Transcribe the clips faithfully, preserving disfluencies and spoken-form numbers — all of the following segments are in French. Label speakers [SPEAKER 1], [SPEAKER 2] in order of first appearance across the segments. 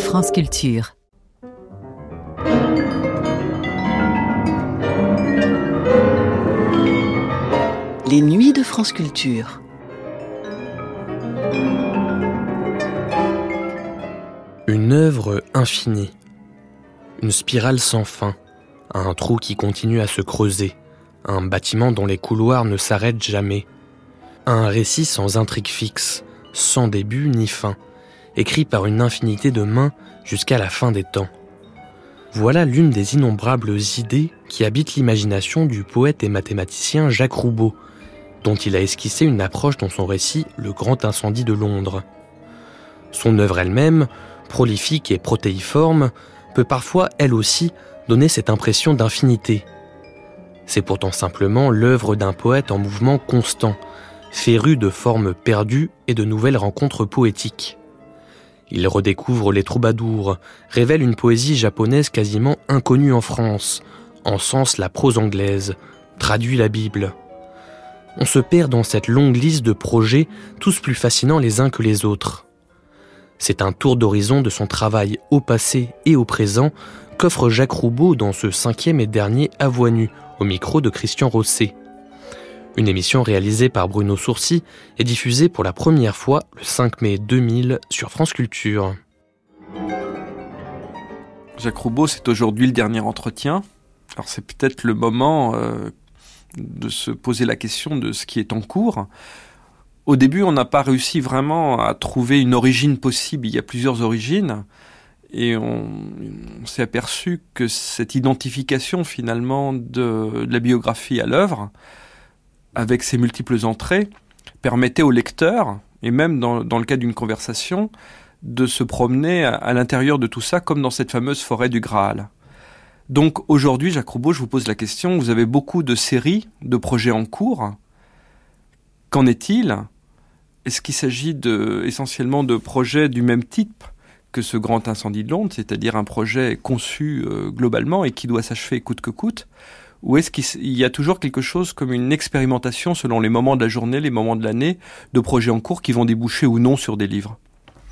[SPEAKER 1] France Culture.
[SPEAKER 2] Les nuits de France Culture.
[SPEAKER 3] Une œuvre infinie, une spirale sans fin, un trou qui continue à se creuser, un bâtiment dont les couloirs ne s'arrêtent jamais, un récit sans intrigue fixe, sans début ni fin, écrit par une infinité de mains jusqu'à la fin des temps. Voilà l'une des innombrables idées qui habitent l'imagination du poète et mathématicien Jacques Roubaud, dont il a esquissé une approche dans son récit « Le grand incendie de Londres ». Son œuvre elle-même, prolifique et protéiforme, peut parfois, elle aussi, donner cette impression d'infinité. C'est pourtant simplement l'œuvre d'un poète en mouvement constant, féru de formes perdues et de nouvelles rencontres poétiques. Il redécouvre les troubadours, révèle une poésie japonaise quasiment inconnue en France, encense la prose anglaise, traduit la Bible. On se perd dans cette longue liste de projets, tous plus fascinants les uns que les autres. C'est un tour d'horizon de son travail au passé et au présent qu'offre Jacques Roubaud dans ce cinquième et dernier À Voix nue, au micro de Christian Rosset. Une émission réalisée par Bruno Sourcy et diffusée pour la première fois le cinq mai deux mille sur France Culture.
[SPEAKER 4] Jacques Roubaud, c'est aujourd'hui le dernier entretien. Alors c'est peut-être le moment euh, de se poser la question de ce qui est en cours. Au début, on n'a pas réussi vraiment à trouver une origine possible. Il y a plusieurs origines. Et on, on s'est aperçu que cette identification, finalement, de, de la biographie à l'œuvre, avec ses multiples entrées, permettait au lecteur, et même dans, dans le cas d'une conversation, de se promener à, à l'intérieur de tout ça, comme dans cette fameuse forêt du Graal. Donc aujourd'hui, Jacques Roubaud, je vous pose la question, vous avez beaucoup de séries, de projets en cours. Qu'en est-il ? Est-ce qu'il s'agit de, essentiellement de projets du même type que ce grand incendie de Londres, c'est-à-dire un projet conçu euh, globalement et qui doit s'achever coûte que coûte ? Ou est-ce qu'il y a toujours quelque chose comme une expérimentation selon les moments de la journée, les moments de l'année, de projets en cours qui vont déboucher ou non sur des livres ?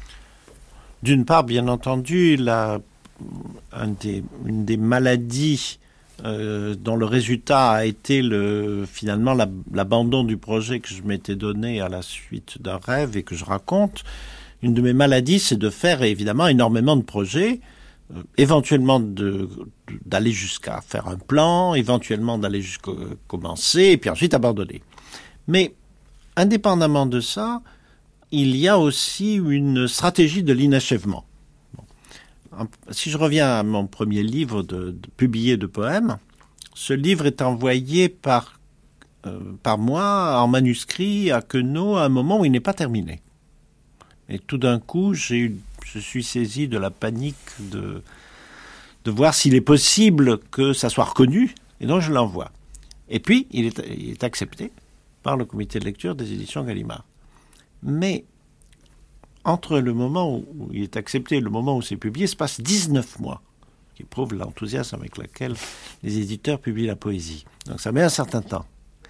[SPEAKER 5] D'une part, bien entendu, la, un des, une des maladies euh, dont le résultat a été le, finalement la, l'abandon du projet que je m'étais donné à la suite d'un rêve et que je raconte. Une de mes maladies, c'est de faire évidemment énormément de projets, euh, éventuellement de, de, d'aller jusqu'à faire un plan, éventuellement d'aller jusqu'à commencer, et puis ensuite abandonner. Mais indépendamment de ça, il y a aussi une stratégie de l'inachèvement. Bon. Si je reviens à mon premier livre de, de, publié de poèmes, ce livre est envoyé par, euh, par moi en manuscrit à Queneau à un moment où il n'est pas terminé. Et tout d'un coup, j'ai eu, je suis saisi de la panique de, de voir s'il est possible que ça soit reconnu, et donc je l'envoie. Et puis, il est, il est accepté par le comité de lecture des éditions Gallimard. Mais entre le moment où il est accepté et le moment où c'est publié, se passe dix-neuf mois, qui prouve l'enthousiasme avec lequel les éditeurs publient la poésie. Donc ça met un certain temps.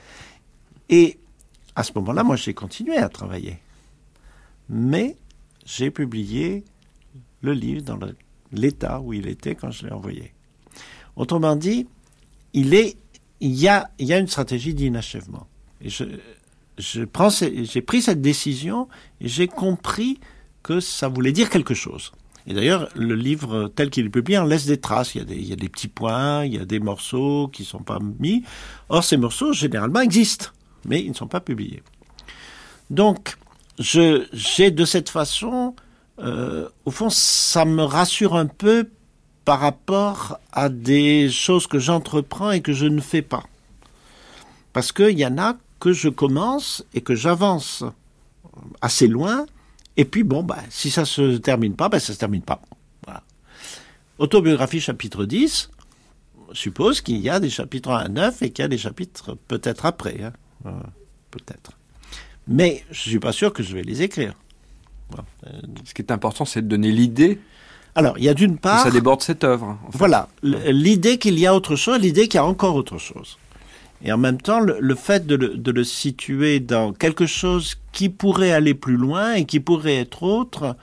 [SPEAKER 5] Et à ce moment-là, moi, j'ai continué à travailler. Mais j'ai publié le livre dans le, l'état où il était quand je l'ai envoyé. Autrement dit, il, est, il, y, a, il y a une stratégie d'inachèvement. Et je... Je prends, j'ai pris cette décision et j'ai compris que ça voulait dire quelque chose. Et d'ailleurs, le livre tel qu'il est publié en laisse des traces. Il y a des, il y a des petits points, il y a des morceaux qui ne sont pas mis. Or, ces morceaux, généralement, existent, mais ils ne sont pas publiés. Donc, je, j'ai de cette façon, euh, au fond, ça me rassure un peu par rapport à des choses que j'entreprends et que je ne fais pas. Parce qu'il y en a que je commence et que j'avance assez loin, et puis bon, bah, si ça se termine pas, bah, ça se termine pas. Voilà. Autobiographie chapitre dix suppose qu'il y a des chapitres un à neuf et qu'il y a des chapitres peut-être après, hein. euh, peut-être. Mais je suis pas sûr que je vais les écrire.
[SPEAKER 4] Voilà. Ce qui est important, c'est de donner l'idée.
[SPEAKER 5] Alors, il y a d'une part...
[SPEAKER 4] Que ça déborde cette œuvre. En fait.
[SPEAKER 5] Voilà, l'idée qu'il y a autre chose, l'idée qu'il y a encore autre chose. Et en même temps, le, le fait de le, de le situer dans quelque chose qui pourrait aller plus loin et qui pourrait être autre,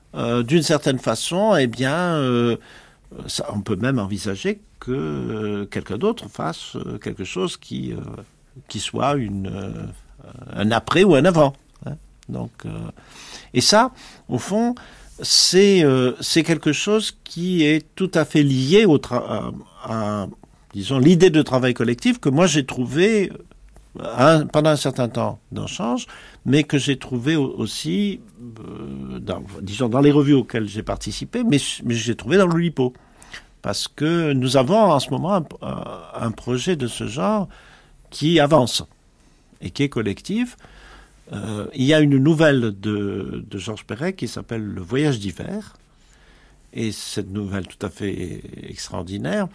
[SPEAKER 5] euh, d'une certaine façon, eh bien, euh, ça, on peut même envisager que euh, quelqu'un d'autre fasse euh, quelque chose qui, euh, qui soit une, euh, un après ou un avant. Hein. Donc, euh, et ça, au fond, c'est, euh, c'est quelque chose qui est tout à fait lié au tra- à, à, disons, l'idée de travail collectif que moi j'ai trouvé un, pendant un certain temps dans Change, mais que j'ai trouvé aussi, euh, dans, disons, dans les revues auxquelles j'ai participé, mais, mais j'ai trouvé dans l'Oulipo. Parce que nous avons en ce moment un, un projet de ce genre qui avance et qui est collectif. Euh, il y a une nouvelle de, de Georges Perec qui s'appelle Le Voyage d'hiver. Et cette nouvelle tout à fait extraordinaire,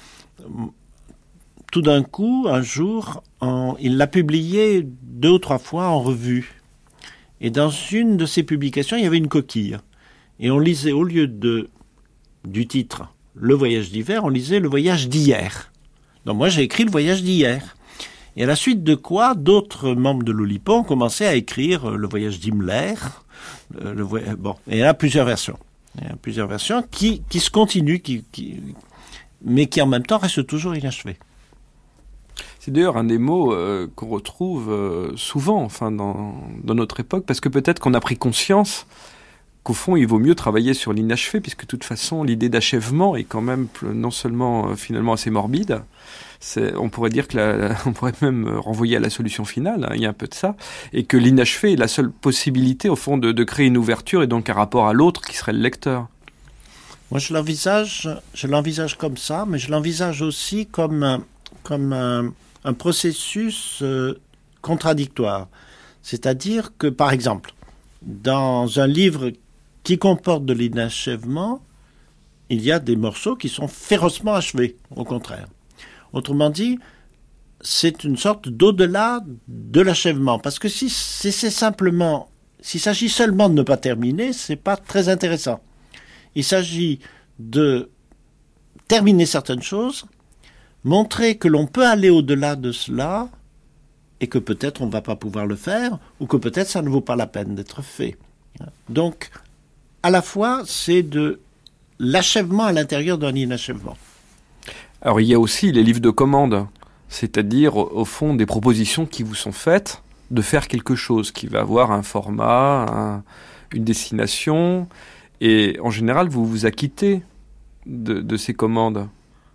[SPEAKER 5] tout d'un coup, un jour, en, il l'a publiée deux ou trois fois en revue. Et dans une de ces publications, il y avait une coquille. Et on lisait, au lieu de, du titre « Le voyage d'hiver », on lisait « Le voyage d'hier ». Donc moi, j'ai écrit « Le voyage d'hier ». Et à la suite de quoi, d'autres membres de l'Oulipo ont commencé à écrire « Le voyage d'Himmler ». Le, le, bon, et il y a plusieurs versions. Il y a plusieurs versions qui, qui se continuent, qui, qui, mais qui en même temps restent toujours inachevées.
[SPEAKER 4] C'est d'ailleurs un des mots euh, qu'on retrouve euh, souvent enfin, dans, dans notre époque, parce que peut-être qu'on a pris conscience qu'au fond, il vaut mieux travailler sur l'inachevé, puisque de toute façon, l'idée d'achèvement est quand même non seulement euh, finalement assez morbide, c'est, on pourrait dire que la, la, on pourrait même renvoyer à la solution finale, hein, il y a un peu de ça, et que l'inachevé est la seule possibilité, au fond, de, de créer une ouverture et donc un rapport à l'autre qui serait le lecteur.
[SPEAKER 5] Moi, je l'envisage, je l'envisage comme ça, mais je l'envisage aussi comme un, comme un, un processus euh, contradictoire. C'est-à-dire que, par exemple, dans un livre qui comporte de l'inachèvement, il y a des morceaux qui sont férocement achevés, au contraire. Autrement dit, c'est une sorte d'au-delà de l'achèvement. Parce que si, si c'est simplement, s'il s'agit seulement de ne pas terminer, c'est pas très intéressant. Il s'agit de terminer certaines choses, montrer que l'on peut aller au-delà de cela et que peut-être on ne va pas pouvoir le faire ou que peut-être ça ne vaut pas la peine d'être fait. Donc, à la fois, c'est de l'achèvement à l'intérieur d'un inachèvement.
[SPEAKER 4] Alors, il y a aussi les livres de commande, c'est-à-dire, au fond, des propositions qui vous sont faites de faire quelque chose qui va avoir un format, un, une destination, et en général, vous vous acquittez de, de ces commandes.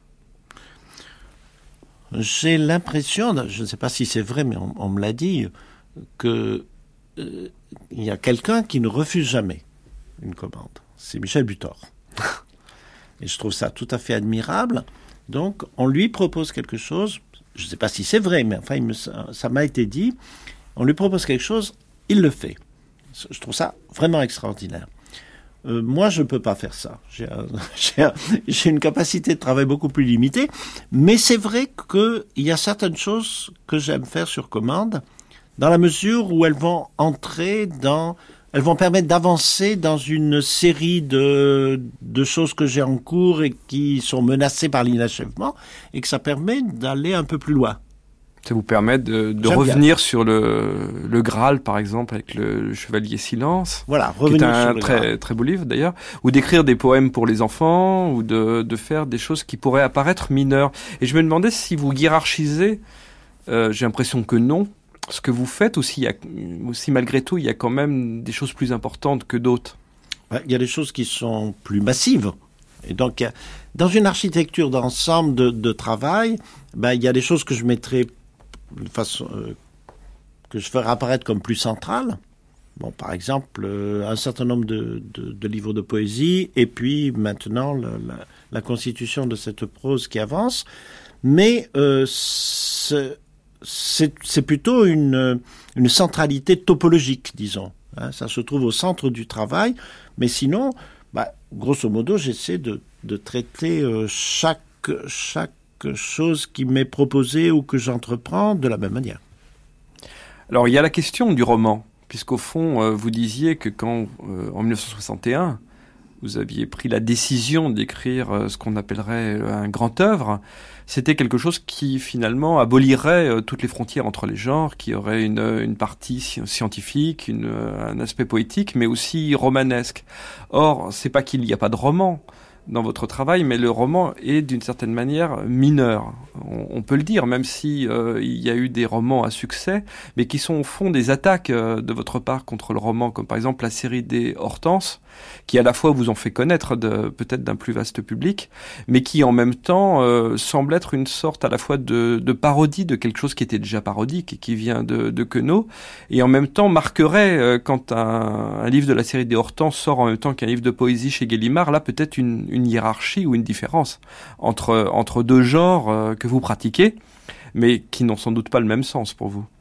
[SPEAKER 5] J'ai l'impression, je ne sais pas si c'est vrai, mais on, on me l'a dit, que euh, il y a quelqu'un qui ne refuse jamais une commande. C'est Michel Butor. Et je trouve ça tout à fait admirable. Donc, on lui propose quelque chose, je ne sais pas si c'est vrai, mais enfin, il me, ça m'a été dit, on lui propose quelque chose, il le fait. Je trouve ça vraiment extraordinaire. Euh, moi, je ne peux pas faire ça. J'ai, un, j'ai, un, j'ai une capacité de travail beaucoup plus limitée, mais c'est vrai qu'il y a certaines choses que j'aime faire sur commande, dans la mesure où elles vont entrer dans... Elles vont permettre d'avancer dans une série de, de choses que j'ai en cours et qui sont menacées par l'inachèvement, et que ça permet d'aller un peu plus loin.
[SPEAKER 4] Ça vous permet de, de revenir bien. sur le, le Graal, par exemple, avec le, le Chevalier Silence.
[SPEAKER 5] Voilà, revenir
[SPEAKER 4] qui est un
[SPEAKER 5] sur le
[SPEAKER 4] très,
[SPEAKER 5] Graal.
[SPEAKER 4] très beau livre, d'ailleurs. Ou d'écrire des poèmes pour les enfants, ou de, de faire des choses qui pourraient apparaître mineures. Et je me demandais si vous hiérarchisez, euh, j'ai l'impression que non, ce que vous faites, ou si, y a, ou si malgré tout, il y a quand même des choses plus importantes que d'autres.
[SPEAKER 5] Il y a des choses qui sont plus massives. Et donc, dans une architecture d'ensemble de, de travail, ben, il y a des choses que je mettrais de façon, euh, que je ferai apparaître comme plus centrales. Bon, par exemple, euh, un certain nombre de, de, de livres de poésie, et puis maintenant la, la, la constitution de cette prose qui avance. Mais euh, c'est, c'est, c'est plutôt une, une centralité topologique, disons. Hein, ça se trouve au centre du travail, mais sinon, bah, grosso modo, j'essaie de, de traiter euh, chaque, chaque chose qui m'est proposée ou que j'entreprends de la même manière.
[SPEAKER 4] Alors, il y a la question du roman, puisqu'au fond, euh, vous disiez que quand, euh, en dix-neuf cent soixante et un, vous aviez pris la décision d'écrire ce qu'on appellerait un grand œuvre, c'était quelque chose qui finalement abolirait toutes les frontières entre les genres, qui aurait une, une partie scientifique, une, un aspect poétique, mais aussi romanesque. Or, c'est pas qu'il n'y a pas de roman dans votre travail, mais le roman est d'une certaine manière mineur. On, on peut le dire, même si euh, il y a eu des romans à succès, mais qui sont au fond des attaques euh, de votre part contre le roman, comme par exemple la série des Hortenses, qui à la fois vous ont fait connaître de, peut-être d'un plus vaste public, mais qui en même temps euh, semble être une sorte à la fois de, de parodie de quelque chose qui était déjà parodique et qui vient de, de Queneau, et en même temps marquerait, euh, quand un, un livre de la série des Hortenses sort en même temps qu'un livre de poésie chez Gallimard, là peut-être une, une hiérarchie ou une différence entre, entre deux genres euh, que vous pratiquez, mais qui n'ont sans doute pas le même sens pour vous.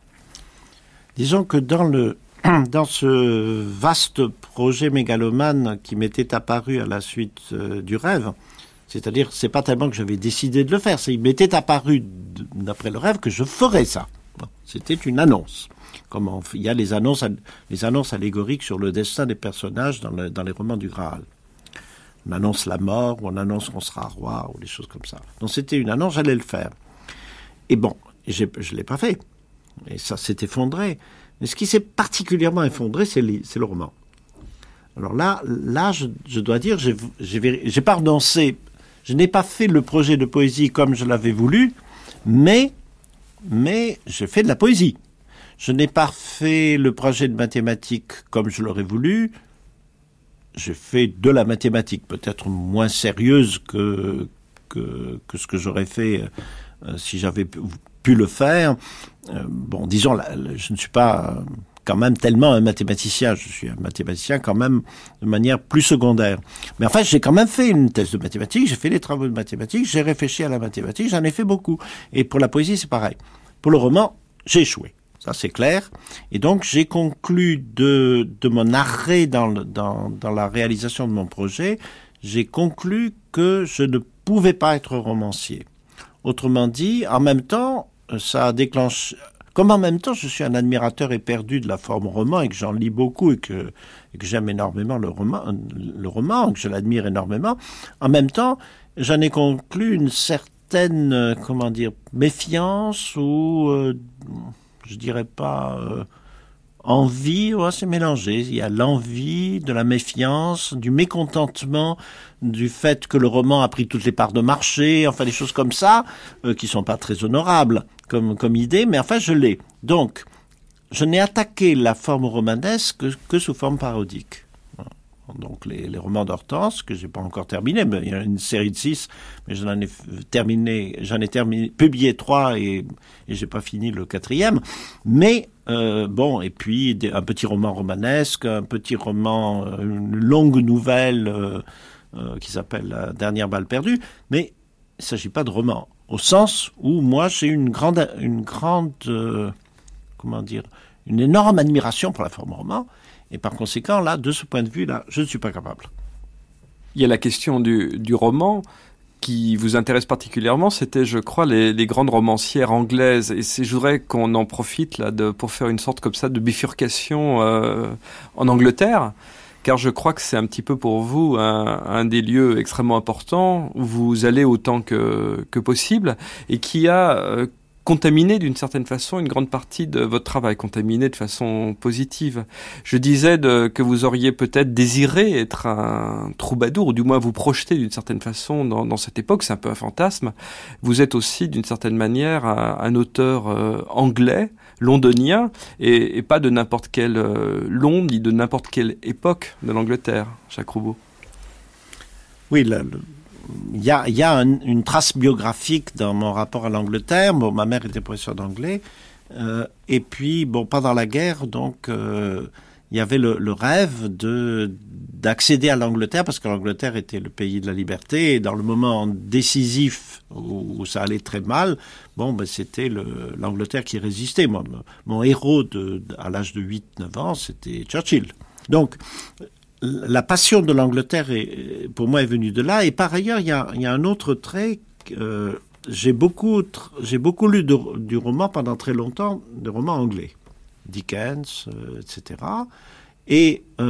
[SPEAKER 5] Disons que dans le dans ce vaste projet mégalomane qui m'était apparu à la suite euh, du rêve, c'est-à-dire, c'est pas tellement que j'avais décidé de le faire, c'est il m'était apparu, d'après le rêve, que je ferais ça. Bon, c'était une annonce. Comme on, il y a les annonces, les annonces allégoriques sur le destin des personnages dans, le, dans les romans du Graal. On annonce la mort, ou on annonce qu'on sera roi, ou des choses comme ça. Donc c'était une annonce, j'allais le faire. Et bon, j'ai, je l'ai pas fait. Et ça s'est effondré. Mais ce qui s'est particulièrement effondré, c'est, les, c'est le roman. Alors là, là, je, je dois dire, j'ai, j'ai, j'ai pas renoncé. Je n'ai pas fait le projet de poésie comme je l'avais voulu, mais, mais j'ai fait de la poésie. Je n'ai pas fait le projet de mathématiques comme je l'aurais voulu. J'ai fait de la mathématique, peut-être moins sérieuse que, que, que ce que j'aurais fait euh, si j'avais pu le faire. Euh, bon, disons, là, je ne suis pas euh, quand même tellement un mathématicien. Je suis un mathématicien quand même de manière plus secondaire. Mais enfin, j'ai quand même fait une thèse de mathématiques, j'ai fait des travaux de mathématiques, j'ai réfléchi à la mathématique, j'en ai fait beaucoup. Et pour la poésie, c'est pareil. Pour le roman, j'ai échoué. Ça, c'est clair. Et donc, j'ai conclu de, de mon arrêt dans, le, dans, dans la réalisation de mon projet, j'ai conclu que je ne pouvais pas être romancier. Autrement dit, en même temps, ça a déclenché... Comme en même temps, je suis un admirateur éperdu de la forme roman et que j'en lis beaucoup et que, et que j'aime énormément le roman, le roman, que je l'admire énormément, en même temps, j'en ai conclu une certaine, comment dire, méfiance ou... Euh, je dirais pas euh, envie, ouais, c'est mélangé. Il y a l'envie, de la méfiance, du mécontentement, du fait que le roman a pris toutes les parts de marché, enfin des choses comme ça, euh, qui sont pas très honorables comme, comme idée, mais enfin je l'ai. Donc, je n'ai attaqué la forme romanesque que, que sous forme parodique. Donc les, les romans d'Hortense, que j'ai pas encore terminé, mais il y a une série de six, mais j'en ai terminé, j'en ai terminé, publié trois et, et j'ai pas fini le quatrième. Mais euh, bon, et puis des, un petit roman romanesque, un petit roman, une longue nouvelle euh, euh, qui s'appelle La dernière balle perdue. Mais il s'agit pas de roman, au sens où moi j'ai une grande, une grande, euh, comment dire, une énorme admiration pour la forme roman. Et par conséquent, là, de ce point de vue-là, je ne suis pas capable.
[SPEAKER 4] Il y a la question du, du roman qui vous intéresse particulièrement. C'était, je crois, les, les grandes romancières anglaises. Et c'est, je voudrais qu'on en profite là de, pour faire une sorte comme ça de bifurcation euh, en Angleterre. Car je crois que c'est un petit peu pour vous un, un des lieux extrêmement importants où vous allez autant que, que possible et qui a... Euh, contaminé d'une certaine façon une grande partie de votre travail, contaminé de façon positive. Je disais de, que vous auriez peut-être désiré être un troubadour, ou du moins vous projeter d'une certaine façon dans, dans cette époque, c'est un peu un fantasme. Vous êtes aussi d'une certaine manière un, un auteur euh, anglais, londonien, et, et pas de n'importe quelle euh, Londres, ni de n'importe quelle époque de l'Angleterre, Jacques Roubaud.
[SPEAKER 5] Oui, le... le... Il y a, il y a un, une trace biographique dans mon rapport à l'Angleterre. Bon, ma mère était professeure d'anglais. Euh, et puis, bon, pendant la guerre, donc, euh, il y avait le, le rêve de, d'accéder à l'Angleterre, parce que l'Angleterre était le pays de la liberté. Et dans le moment décisif où, où ça allait très mal, bon, ben, c'était le, l'Angleterre qui résistait. Moi, mon héros de, de, à l'âge de huit neuf ans, c'était Churchill. Donc, la passion de l'Angleterre, est, pour moi, est venue de là. Et par ailleurs, il y a, il y a un autre trait. Euh, j'ai beaucoup, j'ai beaucoup lu de, du roman pendant très longtemps, de romans anglais, Dickens, euh, et cetera. Et euh,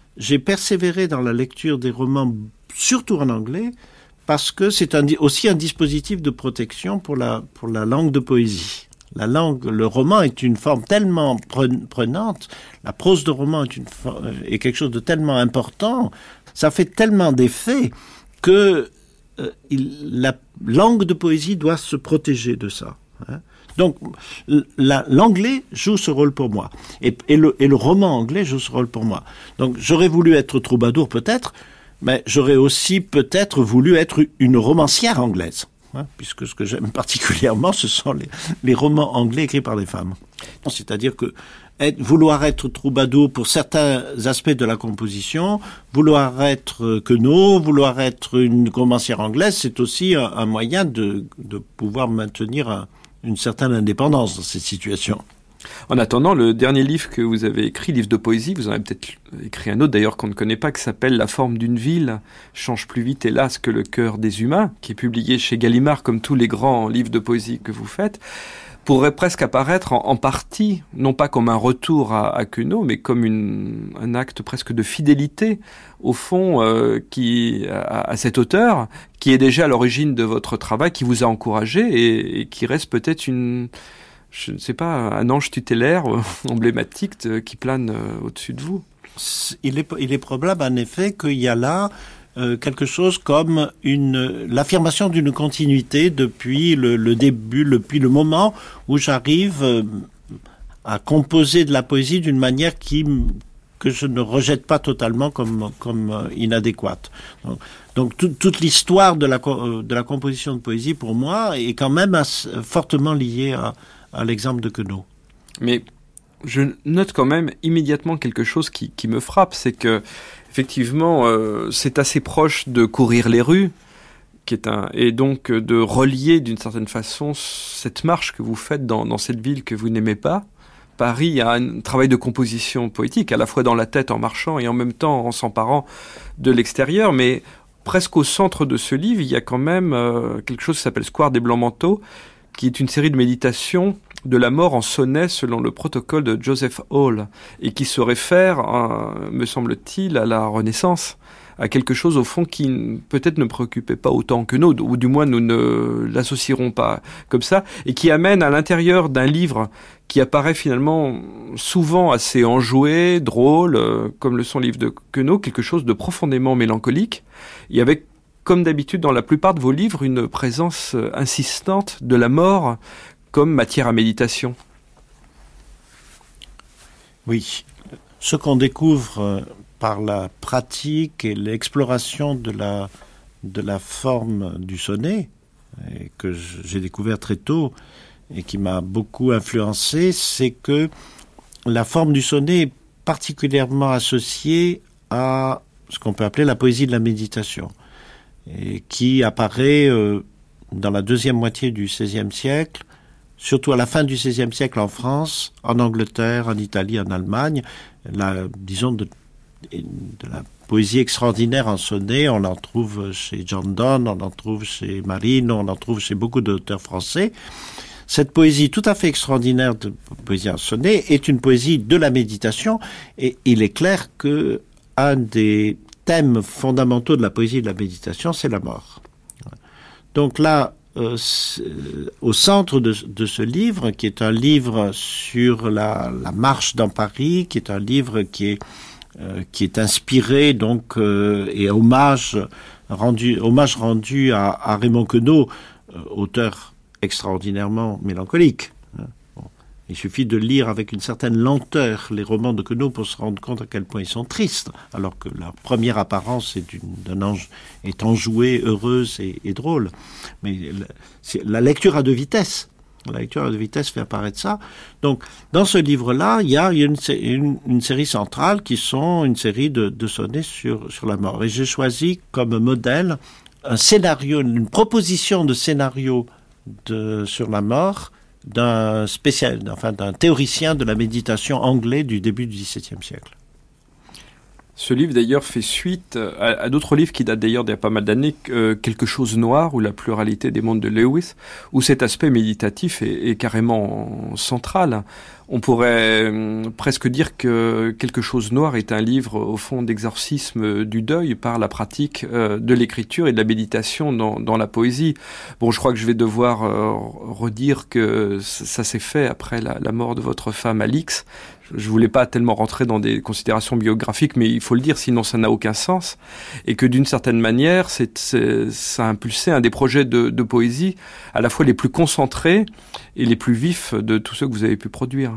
[SPEAKER 5] j'ai persévéré dans la lecture des romans, surtout en anglais, parce que c'est un, aussi un dispositif de protection pour la, pour la langue de poésie. La langue, le roman est une forme tellement prenante, la prose de roman est, une, est quelque chose de tellement important, ça fait tellement d'effet que euh, il, la langue de poésie doit se protéger de ça. Hein. Donc, la, l'anglais joue ce rôle pour moi. Et, et, le, et le roman anglais joue ce rôle pour moi. Donc, j'aurais voulu être troubadour peut-être, mais j'aurais aussi peut-être voulu être une romancière anglaise. Hein, puisque ce que j'aime particulièrement, ce sont les, les romans anglais écrits par des femmes. C'est-à-dire que être, vouloir être troubadour pour certains aspects de la composition, vouloir être queneau, vouloir être une romancière anglaise, c'est aussi un, un moyen de, de pouvoir maintenir un, une certaine indépendance dans cette situation.
[SPEAKER 4] En attendant, le dernier livre que vous avez écrit, livre de poésie, vous en avez peut-être écrit un autre d'ailleurs qu'on ne connaît pas, qui s'appelle « La forme d'une ville change plus vite hélas que le cœur des humains », qui est publié chez Gallimard comme tous les grands livres de poésie que vous faites, pourrait presque apparaître en, en partie, non pas comme un retour à, à Queneau, mais comme une, un acte presque de fidélité, au fond, euh, qui, à, à cet auteur, qui est déjà à l'origine de votre travail, qui vous a encouragé et, et qui reste peut-être une... je ne sais pas, un ange tutélaire euh, emblématique de, qui plane euh, au-dessus de vous.
[SPEAKER 5] Il est, il est probable, en effet, qu'il y a là euh, quelque chose comme une, l'affirmation d'une continuité depuis le, le début, depuis le moment où j'arrive euh, à composer de la poésie d'une manière qui, que je ne rejette pas totalement comme, comme euh, inadéquate. Donc, donc tout, toute l'histoire de la, de la composition de poésie, pour moi, est quand même assez, fortement liée à à l'exemple de Queneau.
[SPEAKER 4] Mais je note quand même immédiatement quelque chose qui, qui me frappe, c'est que effectivement, euh, c'est assez proche de courir les rues, qui est un, et donc de relier d'une certaine façon cette marche que vous faites dans, dans cette ville que vous n'aimez pas. Paris, il y a un travail de composition poétique, à la fois dans la tête en marchant et en même temps en s'emparant de l'extérieur, mais presque au centre de ce livre, il y a quand même euh, quelque chose qui s'appelle Square des Blancs-Manteaux, qui est une série de méditations de la mort en sonnet selon le protocole de Joseph Hall, et qui se réfère, à, me semble-t-il, à la Renaissance, à quelque chose au fond qui peut-être ne préoccupait pas autant que nous, ou du moins nous ne l'associerons pas comme ça, et qui amène à l'intérieur d'un livre qui apparaît finalement souvent assez enjoué, drôle, euh, comme le sont les livres de Queneau, quelque chose de profondément mélancolique, et avec, comme d'habitude dans la plupart de vos livres, une présence insistante de la mort comme matière à méditation.
[SPEAKER 5] Oui, ce qu'on découvre par la pratique et l'exploration de la, de la forme du sonnet, et que j'ai découvert très tôt et qui m'a beaucoup influencé, c'est que la forme du sonnet est particulièrement associée à ce qu'on peut appeler la poésie de la méditation, et qui apparaît euh, dans la deuxième moitié du seizième siècle, surtout à la fin du seizième siècle en France, en Angleterre, en Italie, en Allemagne. La, disons, de, de la poésie extraordinaire en sonnet, on en trouve chez John Donne, on en trouve chez Marine, on en trouve chez beaucoup d'auteurs français. Cette poésie tout à fait extraordinaire de poésie en sonnet est une poésie de la méditation, et il est clair que un des thèmes fondamentaux de la poésie de la méditation, c'est la mort. Donc là, euh, au centre de, de ce livre, qui est un livre sur la, la marche dans Paris, qui est un livre qui est, euh, qui est inspiré donc euh, et hommage rendu, hommage rendu à, à Raymond Queneau, euh, auteur extraordinairement mélancolique. Il suffit de lire avec une certaine lenteur les romans de Queneau pour se rendre compte à quel point ils sont tristes, alors que leur première apparence est une, d'un ange, est enjouée, heureuse et, et drôle. Mais la, c'est, la lecture à deux vitesses. La lecture à deux vitesses fait apparaître ça. Donc, dans ce livre-là, il y a une, une, une série centrale qui sont une série de, de sonnets sur, sur la mort. Et j'ai choisi comme modèle un scénario, une proposition de scénario de, sur la mort d'un spécial, enfin d'un théoricien de la méditation anglais du début du dix-septième siècle.
[SPEAKER 4] Ce livre d'ailleurs fait suite à, à d'autres livres qui datent d'ailleurs d'il y a pas mal d'années, euh, Quelque chose noir ou La pluralité des mondes de Lewis, où cet aspect méditatif est, est carrément central. On pourrait euh, presque dire que Quelque chose noir est un livre au fond d'exorcisme du deuil par la pratique euh, de l'écriture et de la méditation dans, dans la poésie. Bon, je crois que je vais devoir euh, redire que ça s'est fait après la, la mort de votre femme Alix. Je voulais pas tellement rentrer dans des considérations biographiques, mais il faut le dire, sinon ça n'a aucun sens. Et que d'une certaine manière, c'est, c'est, ça a impulsé un des projets de, de poésie à la fois les plus concentrés et les plus vifs de tous ceux que vous avez pu produire.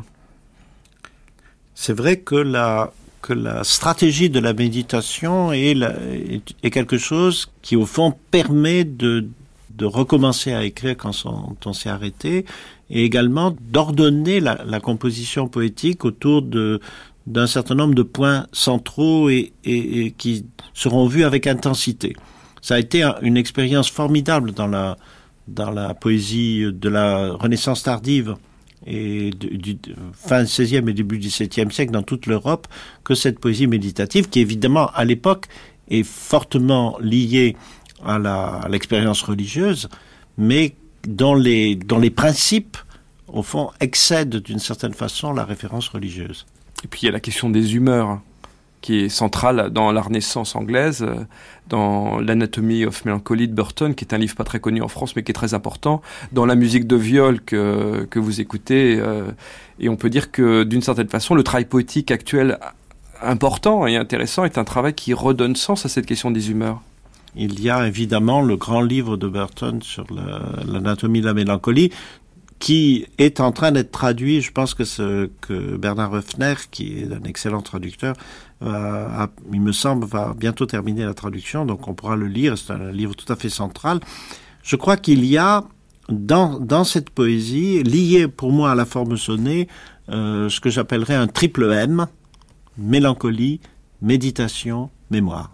[SPEAKER 5] C'est vrai que la, que la stratégie de la méditation est, la, est, est quelque chose qui, au fond, permet de, de recommencer à écrire quand on, on s'est arrêté, et également d'ordonner la, la composition poétique autour de, d'un certain nombre de points centraux et, et, et qui seront vus avec intensité. Ça a été un, une expérience formidable dans la, dans la poésie de la Renaissance tardive et du, du fin seizième et début dix-septième siècle dans toute l'Europe, que cette poésie méditative, qui évidemment à l'époque est fortement liée à, la, à l'expérience religieuse, mais dont les, dont les principes, au fond, excèdent d'une certaine façon la référence religieuse.
[SPEAKER 4] Et puis il y a la question des humeurs, qui est centrale dans la Renaissance anglaise, dans l'Anatomy of Melancholy de Burton, qui est un livre pas très connu en France, mais qui est très important, dans la musique de viol que, que vous écoutez. Euh, et on peut dire que, d'une certaine façon, le travail poétique actuel important et intéressant est un travail qui redonne sens à cette question des humeurs.
[SPEAKER 5] Il y a évidemment le grand livre de Burton sur le, l'anatomie de la mélancolie, qui est en train d'être traduit. Je pense que, ce, que Bernard Höfner, qui est un excellent traducteur, euh, a, il me semble, va bientôt terminer la traduction, donc on pourra le lire. C'est un livre tout à fait central. Je crois qu'il y a dans, dans cette poésie, lié pour moi à la forme sonnée, euh, ce que j'appellerais un triple M: mélancolie, méditation, mémoire.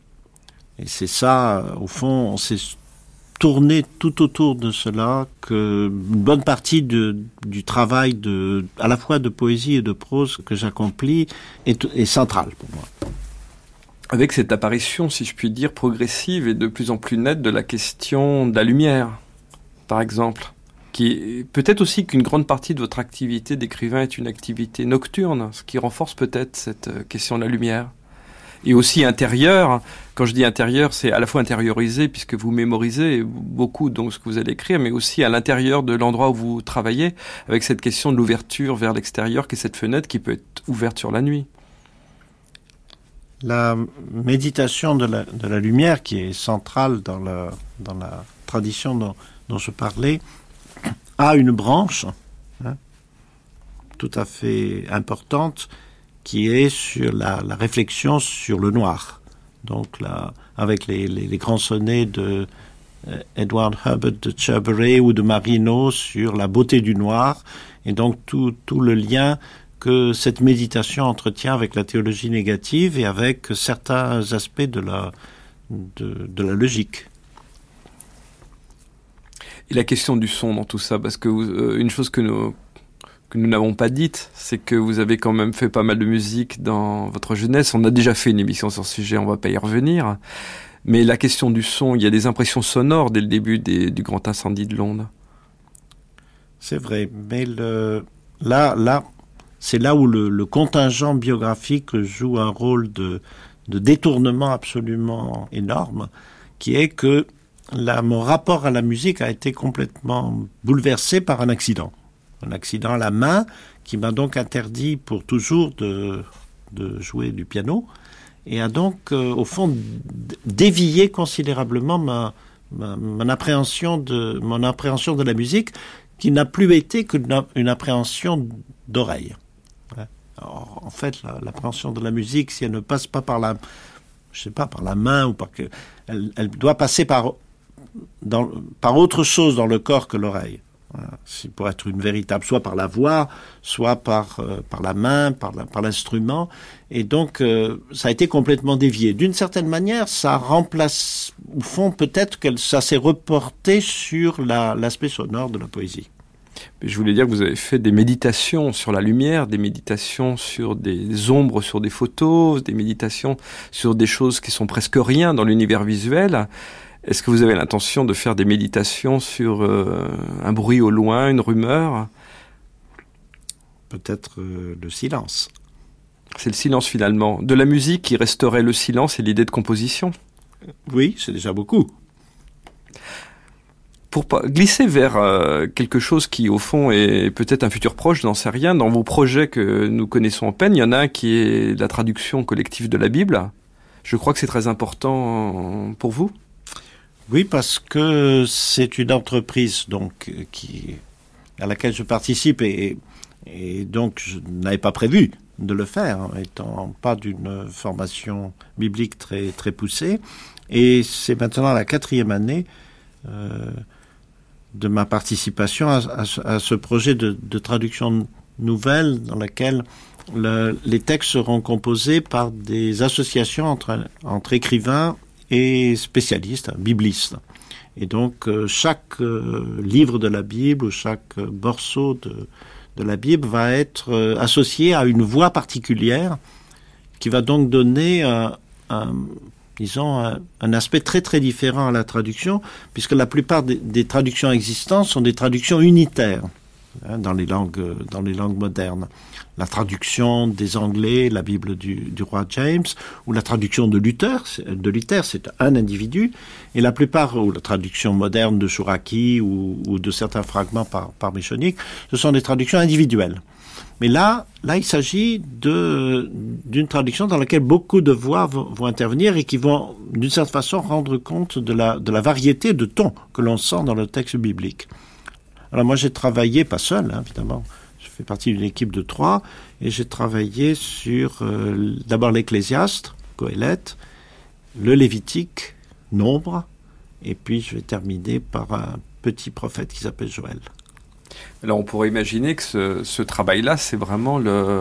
[SPEAKER 5] Et c'est ça, au fond, on s'est tourné tout autour de cela, que une bonne partie de, du travail de, à la fois de poésie et de prose que j'accomplis est, est centrale pour moi.
[SPEAKER 4] Avec cette apparition, si je puis dire, progressive et de plus en plus nette de la question de la lumière, par exemple, qui peut-être aussi qu'une grande partie de votre activité d'écrivain est une activité nocturne, ce qui renforce peut-être cette question de la lumière. Et aussi intérieur. Quand je dis intérieur, c'est à la fois intériorisé, puisque vous mémorisez beaucoup donc ce que vous allez écrire, mais aussi à l'intérieur de l'endroit où vous travaillez, avec cette question de l'ouverture vers l'extérieur, qui est cette fenêtre qui peut être ouverte sur la nuit.
[SPEAKER 5] La méditation de la, de la lumière, qui est centrale dans la, dans la tradition dont, dont je parlais, a une branche hein, tout à fait importante, qui est sur la, la réflexion sur le noir. Donc là, avec les, les, les grands sonnets de euh, Edward Herbert de Cherbury ou de Marino sur la beauté du noir, et donc tout, tout le lien que cette méditation entretient avec la théologie négative et avec certains aspects de la, de, de la logique.
[SPEAKER 4] Et la question du son dans tout ça, parce que euh, une chose que nous... que nous n'avons pas dite, c'est que vous avez quand même fait pas mal de musique dans votre jeunesse. On a déjà fait une émission sur ce sujet, on va pas y revenir. Mais la question du son, il y a des impressions sonores dès le début des, du grand incendie de Londres.
[SPEAKER 5] C'est vrai, mais le, là, là, c'est là où le, le contingent biographique joue un rôle de, de détournement absolument énorme, qui est que la, mon rapport à la musique a été complètement bouleversé par un accident. Un accident à la main qui m'a donc interdit pour toujours de, de jouer du piano et a donc, euh, au fond, dévié considérablement ma, ma, mon, appréhension de, mon appréhension de la musique, qui n'a plus été qu'une une appréhension d'oreille. Alors, en fait, la, l'appréhension de la musique, si elle ne passe pas par la, je sais pas, par la main ou par que, elle, elle doit passer par, dans, par autre chose dans le corps que l'oreille. Voilà, c'est pour être une véritable, soit par la voix, soit par euh, par la main, par la, par l'instrument, et donc euh, ça a été complètement dévié. D'une certaine manière, ça remplace, au fond, peut-être que ça s'est reporté sur la, l'aspect sonore de la poésie.
[SPEAKER 4] Je voulais dire que vous avez fait des méditations sur la lumière, des méditations sur des ombres, sur des photos, des méditations sur des choses qui sont presque rien dans l'univers visuel. Est-ce que vous avez l'intention de faire des méditations sur euh, un bruit au loin, une rumeur ?
[SPEAKER 5] Peut-être euh, le silence.
[SPEAKER 4] C'est le silence finalement. De la musique qui resterait le silence et l'idée de composition ?
[SPEAKER 5] Oui, c'est déjà beaucoup.
[SPEAKER 4] Pour glisser vers euh, quelque chose qui, au fond, est peut-être un futur proche, je n'en sais rien, dans vos projets que nous connaissons en peine, il y en a un qui est la traduction collective de la Bible. Je crois que c'est très important pour vous.
[SPEAKER 5] Oui, parce que c'est une entreprise donc qui à laquelle je participe et, et donc je n'avais pas prévu de le faire, étant pas d'une formation biblique très très poussée. Et c'est maintenant la quatrième année euh, de ma participation à, à, à ce projet de, de traduction nouvelle dans laquelle le, les textes seront composés par des associations entre, entre écrivains et spécialistes, biblistes. Et donc euh, chaque euh, livre de la Bible ou chaque euh, morceau de, de la Bible va être euh, associé à une voix particulière qui va donc donner un, un disons, un, un aspect très très différent à la traduction, puisque la plupart des, des traductions existantes sont des traductions unitaires hein, dans les langues dans les langues modernes. La traduction des Anglais, la Bible du, du roi James, ou la traduction de Luther, de Luther, c'est un individu, et la plupart, ou la traduction moderne de Chouraki ou, ou de certains fragments par, par Méchonic, ce sont des traductions individuelles. Mais là, là, il s'agit de, d'une traduction dans laquelle beaucoup de voix vont, vont intervenir et qui vont, d'une certaine façon, rendre compte de la, de la variété de tons que l'on sent dans le texte biblique. Alors moi, j'ai travaillé, pas seul, hein, évidemment, je fais partie d'une équipe de trois, et j'ai travaillé sur euh, d'abord l'Ecclésiaste, Qoéleth, le Lévitique, Nombre, et puis je vais terminer par un petit prophète qui s'appelle Joël.
[SPEAKER 4] Alors on pourrait imaginer que ce, ce travail-là, c'est vraiment le,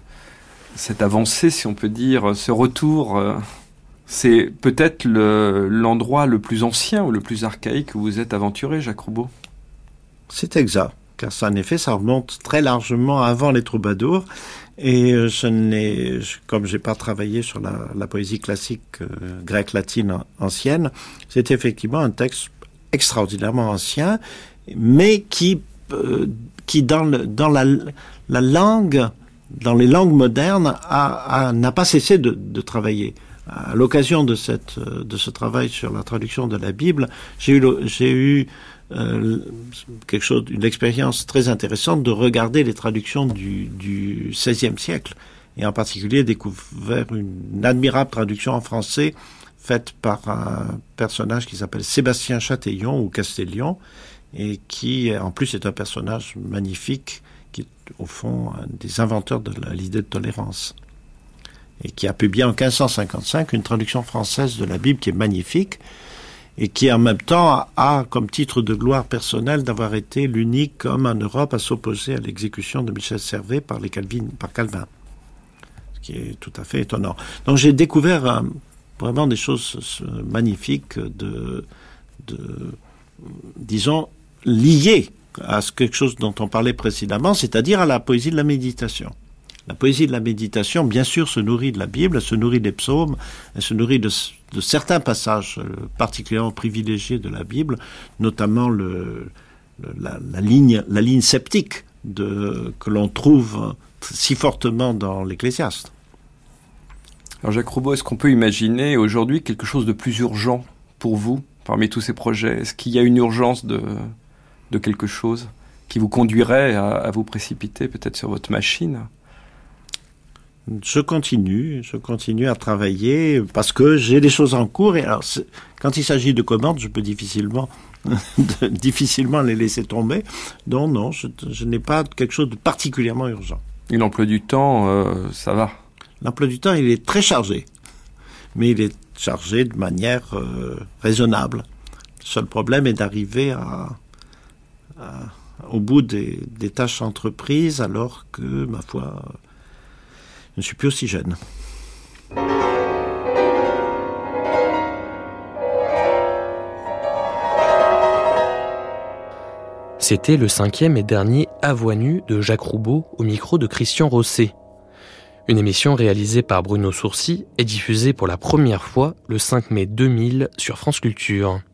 [SPEAKER 4] cette avancée, si on peut dire, ce retour. Euh, c'est peut-être le, l'endroit le plus ancien ou le plus archaïque où vous êtes aventuré, Jacques Roubaud.
[SPEAKER 5] C'est exact, car ça, en effet, ça remonte très largement avant les troubadours. Et je n'ai, comme j'ai pas travaillé sur la, la poésie classique euh, grecque latine ancienne, c'est effectivement un texte extraordinairement ancien, mais qui euh, qui dans le, dans la, la langue, dans les langues modernes, a, a, n'a pas cessé de, de travailler. À l'occasion de cette de ce travail sur la traduction de la Bible, j'ai eu j'ai eu euh, quelque chose, une expérience très intéressante de regarder les traductions du, du seizième siècle, et en particulier découvert une admirable traduction en français faite par un personnage qui s'appelle Sébastien Chatillon ou Castellion, et qui en plus est un personnage magnifique, qui est au fond un des inventeurs de la, l'idée de tolérance, et qui a publié en quinze cent cinquante-cinq une traduction française de la Bible qui est magnifique, et qui en même temps a comme titre de gloire personnelle d'avoir été l'unique homme en Europe à s'opposer à l'exécution de Michel Servet par, les Calvin, par Calvin, ce qui est tout à fait étonnant. Donc j'ai découvert euh, vraiment des choses euh, magnifiques de, de, disons, liées à ce, quelque chose dont on parlait précédemment, c'est-à-dire à la poésie de la méditation. La poésie de la méditation, bien sûr, se nourrit de la Bible, elle se nourrit des psaumes, elle se nourrit de, de certains passages euh, particulièrement privilégiés de la Bible, notamment le, le, la, la, ligne, la ligne septique de, que l'on trouve si fortement dans l'Ecclésiaste.
[SPEAKER 4] Alors Jacques Roubaud, est-ce qu'on peut imaginer aujourd'hui quelque chose de plus urgent pour vous parmi tous ces projets ? Est-ce qu'il y a une urgence de, de quelque chose qui vous conduirait à, à vous précipiter peut-être sur votre machine ?
[SPEAKER 5] Je continue, je continue à travailler parce que j'ai des choses en cours. Et alors, quand il s'agit de commandes, je peux difficilement, de, difficilement les laisser tomber. Donc non, je, je n'ai pas quelque chose de particulièrement urgent.
[SPEAKER 4] Et l'emploi du temps, euh, ça va ?
[SPEAKER 5] L'emploi du temps, il est très chargé, mais il est chargé de manière euh, raisonnable. Le seul problème est d'arriver à, à, au bout des, des tâches entreprises, alors que, ma foi, je ne suis plus aussi jeune.
[SPEAKER 3] C'était le cinquième et dernier À Voix nue de Jacques Roubaud au micro de Christian Rosset. Une émission réalisée par Bruno Sourcy et diffusée pour la première fois le cinq mai deux mille sur France Culture.